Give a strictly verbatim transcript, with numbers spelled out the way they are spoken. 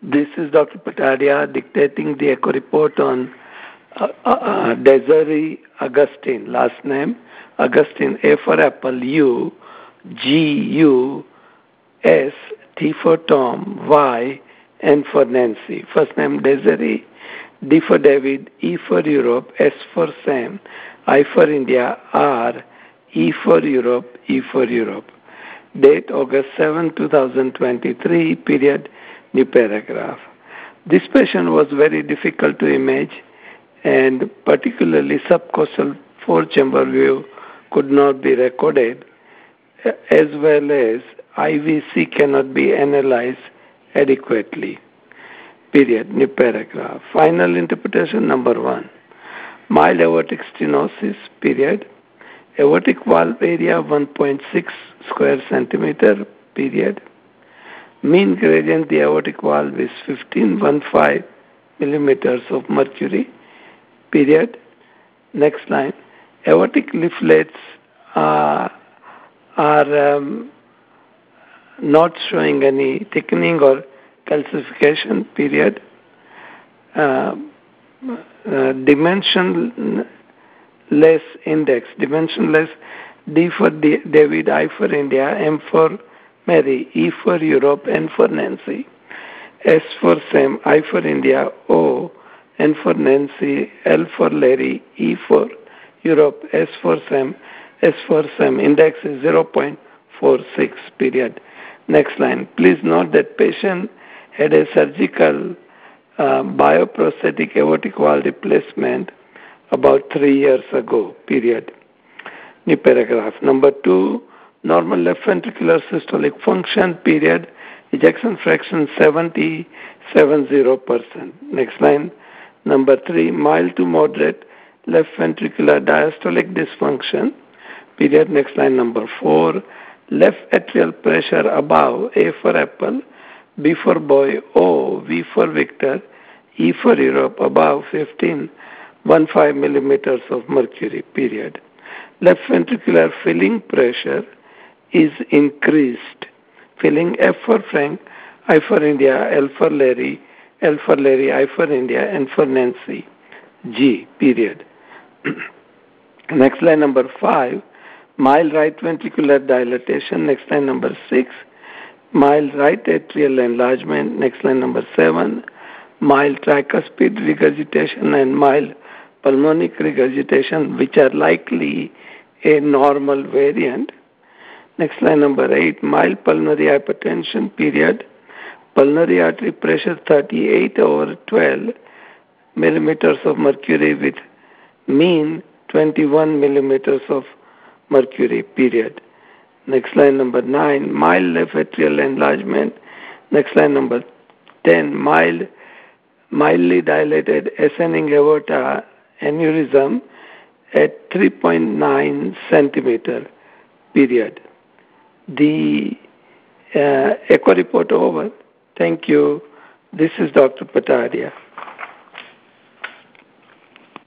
This is Doctor Patadia dictating the echo report on uh, uh, Desiree Augustine, last name Augustine, A for Apple, U, G, U, S, T for Tom, Y, N for Nancy. First name Desiree, D for David, E for Europe, S for Sam, I for India, R, E for Europe, E for Europe. Date August seventh, two thousand twenty-three, period, new paragraph. This patient was very difficult to image, and particularly subcostal four-chamber view could not be recorded, as well as I V C cannot be analyzed adequately. Period. New paragraph. Final interpretation number one. Mild aortic stenosis. Period. Aortic valve area one point six square centimeter. Period. Mean gradient the aortic valve is fifteen point one five millimeters of mercury. Period. Next line. Aortic leaflets uh, are um, not showing any thickening or calcification. Period. Uh, uh, dimensionless index. Dimensionless. D for D, David, I for India, M for Mary, E for Europe, N for Nancy, S for Sam, I for India, O, N for Nancy, L for Larry, E for Europe, S for Sam, S for Sam. Index is zero point four six. Period. Next line. Please note that patient had a surgical uh, bioprosthetic aortic valve replacement about three years ago. Period. New paragraph. Number two, normal left ventricular systolic function. Period. Ejection fraction seventy-seven percent. Next line. Number three, mild to moderate left ventricular diastolic dysfunction. Period. Next line. Number four, left atrial pressure above, A for apple, B for boy, O, V for Victor, E for Europe, above fifteen point one five millimeters of mercury. Period. Left ventricular filling pressure is increased. Filling F for Frank, I for India, L for Larry, L for Larry, I for India, N for Nancy, G. Period. Next line number five, mild right ventricular dilatation. Next line number six, mild right atrial enlargement. Next line number seven, mild tricuspid regurgitation and mild pulmonic regurgitation, which are likely a normal variant. Next line number eight, mild pulmonary hypertension. Period. Pulmonary artery pressure thirty-eight over twelve millimeters of mercury with mean twenty-one millimeters of mercury. Period. Next line number nine, mild left atrial enlargement. Next line number ten, mild, mildly dilated ascending aorta aneurysm at three point nine centimeter. Period. The uh, echo report over. Thank you. This is Doctor Patadia.